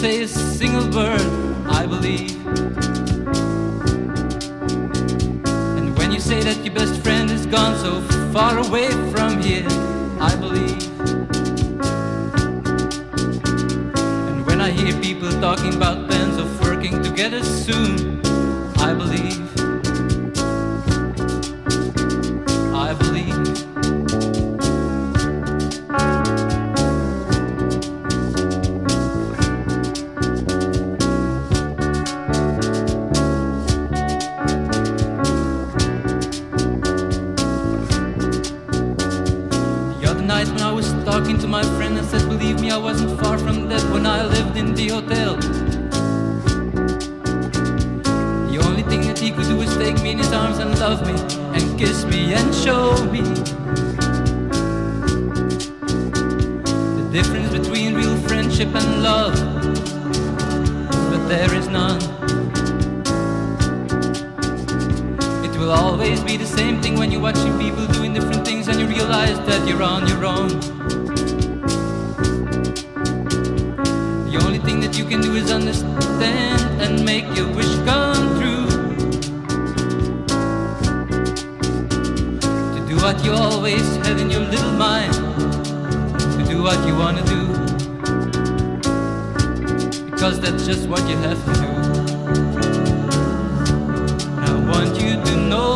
say a single word, I believe. And when you say that your best friend is gone so far away from here, I believe. And when I hear people talking about plans of working together soon, I believe. I believe. When I was talking to my friend, I said, believe me, I wasn't far from that when I lived in the hotel. The only thing that he could do was take me in his arms and love me and kiss me and show me the difference between real friendship and love, but there is none. It will always be the same thing when you're watching people doing different things and you realize that you're on your own. The only thing that you can do is understand and make your wish come true. To do what you always had in your little mind, to do what you want to do, because that's just what you have to do. I want you to know